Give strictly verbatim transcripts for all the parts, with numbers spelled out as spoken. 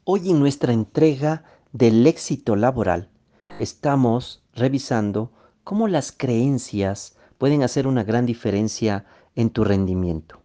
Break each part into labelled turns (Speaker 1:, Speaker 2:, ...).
Speaker 1: Hoy en nuestra entrega del éxito laboral estamos revisando cómo las creencias pueden hacer una gran diferencia en tu rendimiento.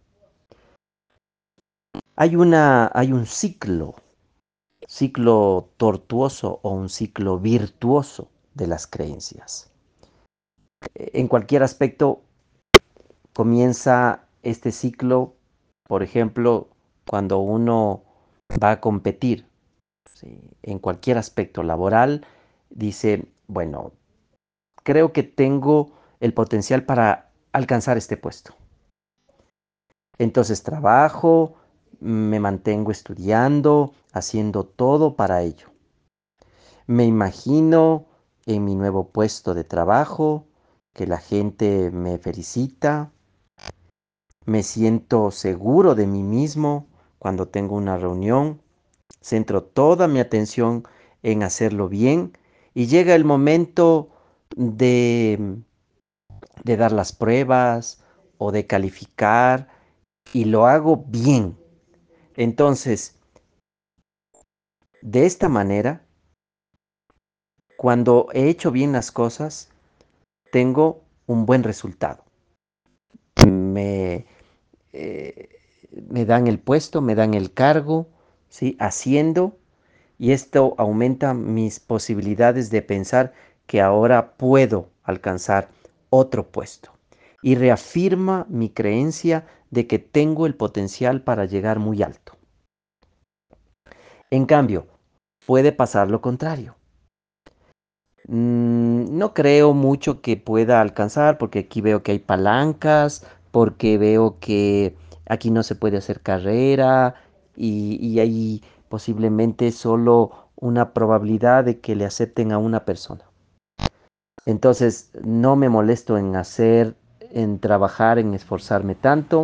Speaker 1: Hay, una, hay un ciclo, ciclo tortuoso o un ciclo virtuoso de las creencias. En cualquier aspecto comienza este ciclo, por ejemplo, cuando uno va a competir. Sí, en cualquier aspecto laboral, dice, bueno, creo que tengo el potencial para alcanzar este puesto. Entonces trabajo, me mantengo estudiando, haciendo todo para ello. Me imagino en mi nuevo puesto de trabajo, que la gente me felicita, me siento seguro de mí mismo cuando tengo una reunión, centro toda mi atención en hacerlo bien y llega el momento de, de dar las pruebas o de calificar y lo hago bien. Entonces, de esta manera, cuando he hecho bien las cosas, tengo un buen resultado. Me, eh, me dan el puesto, me dan el cargo, ¿sí? Haciendo, y esto aumenta mis posibilidades de pensar que ahora puedo alcanzar otro puesto. Y reafirma mi creencia de que tengo el potencial para llegar muy alto. En cambio, puede pasar lo contrario. Mm, no creo mucho que pueda alcanzar porque aquí veo que hay palancas, porque veo que aquí no se puede hacer carrera y, y hay posiblemente solo una probabilidad de que le acepten a una persona. Entonces no me molesto en hacer, en trabajar, en esforzarme tanto.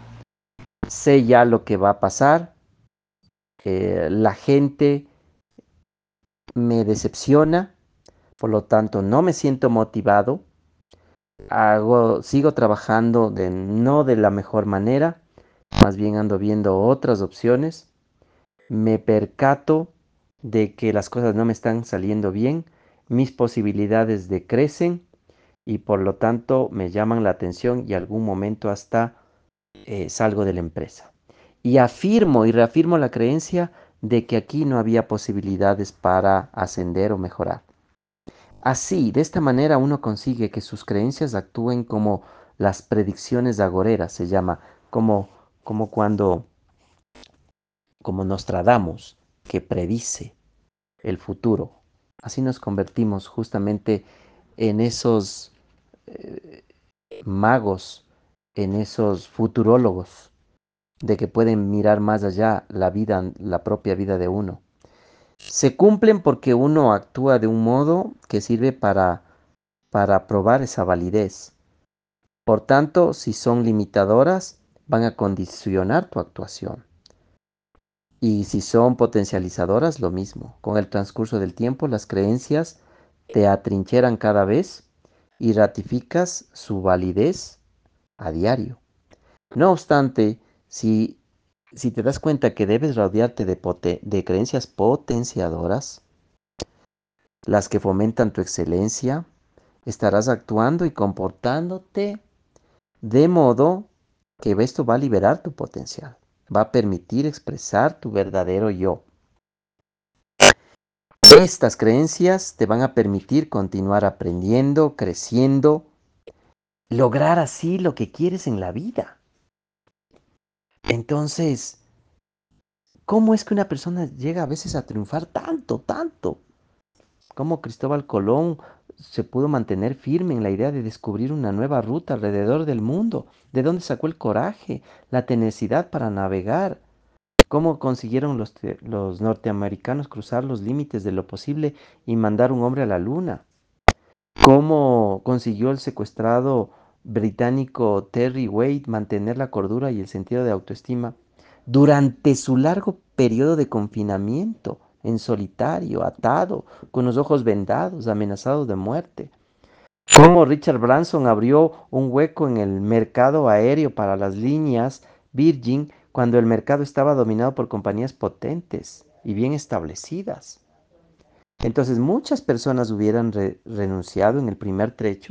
Speaker 1: Sé ya lo que va a pasar. Eh, la gente me decepciona, por lo tanto no me siento motivado. Hago, sigo trabajando de, no de la mejor manera, más bien ando viendo otras opciones. Me percato de que las cosas no me están saliendo bien, mis posibilidades decrecen y por lo tanto me llaman la atención y algún momento hasta eh, salgo de la empresa. Y afirmo y reafirmo la creencia de que aquí no había posibilidades para ascender o mejorar. Así, de esta manera uno consigue que sus creencias actúen como las predicciones agoreras, se llama, como, como cuando, como Nostradamus, que predice el futuro. Así nos convertimos justamente en esos eh, magos, en esos futurólogos, de que pueden mirar más allá la vida, la propia vida de uno. Se cumplen porque uno actúa de un modo que sirve para, para probar esa validez. Por tanto, si son limitadoras, van a condicionar tu actuación. Y si son potencializadoras, lo mismo. Con el transcurso del tiempo, las creencias te atrincheran cada vez y ratificas su validez a diario. No obstante, si, si te das cuenta que debes rodearte de, pote- de creencias potenciadoras, las que fomentan tu excelencia, estarás actuando y comportándote de modo que esto va a liberar tu potencial, va a permitir expresar tu verdadero yo. Estas creencias te van a permitir continuar aprendiendo, creciendo, lograr así lo que quieres en la vida. Entonces, ¿cómo es que una persona llega a veces a triunfar tanto, tanto? ¿Cómo Cristóbal Colón se pudo mantener firme en la idea de descubrir una nueva ruta alrededor del mundo? ¿De dónde sacó el coraje, la tenacidad para navegar? ¿Cómo consiguieron los, te- los norteamericanos cruzar los límites de lo posible y mandar un hombre a la luna? ¿Cómo consiguió el secuestrado británico Terry Wade mantener la cordura y el sentido de autoestima durante su largo periodo de confinamiento, en solitario, atado, con los ojos vendados, amenazado de muerte? ¿Cómo Richard Branson abrió un hueco en el mercado aéreo para las líneas Virgin cuando el mercado estaba dominado por compañías potentes y bien establecidas. Entonces muchas personas hubieran re- renunciado en el primer trecho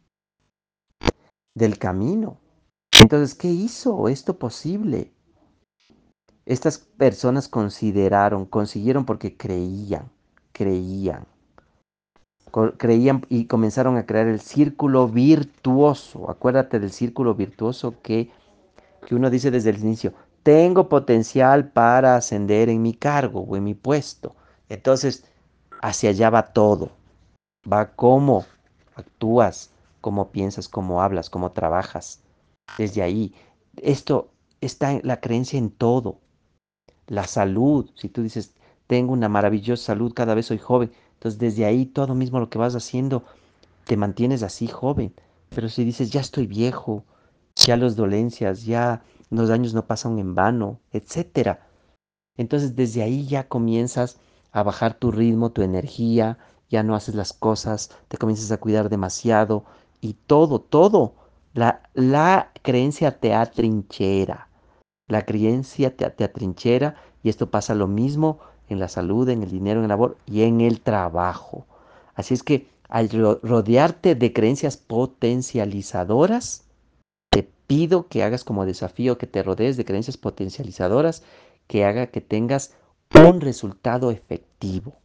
Speaker 1: del camino. Entonces, ¿qué hizo esto posible? Estas personas consideraron, consiguieron porque creían, creían, co- creían y comenzaron a crear el círculo virtuoso. Acuérdate del círculo virtuoso que, que uno dice desde el inicio, tengo potencial para ascender en mi cargo o en mi puesto. Entonces, hacia allá va todo. Va cómo actúas, cómo piensas, cómo hablas, cómo trabajas. Desde ahí, esto está en la creencia en todo. La salud, si tú dices, tengo una maravillosa salud, cada vez soy joven, entonces desde ahí todo mismo lo que vas haciendo, te mantienes así joven. Pero si dices, ya estoy viejo, ya las dolencias, ya los años no pasan en vano, etcétera. Entonces desde ahí ya comienzas a bajar tu ritmo, tu energía, ya no haces las cosas, te comienzas a cuidar demasiado y todo, todo. La, la creencia te atrinchera. La creencia te, te atrinchera y esto pasa lo mismo en la salud, en el dinero, en el labor y en el trabajo. Así es que al ro- rodearte de creencias potencializadoras, te pido que hagas como desafío que te rodees de creencias potencializadoras que haga que tengas un resultado efectivo.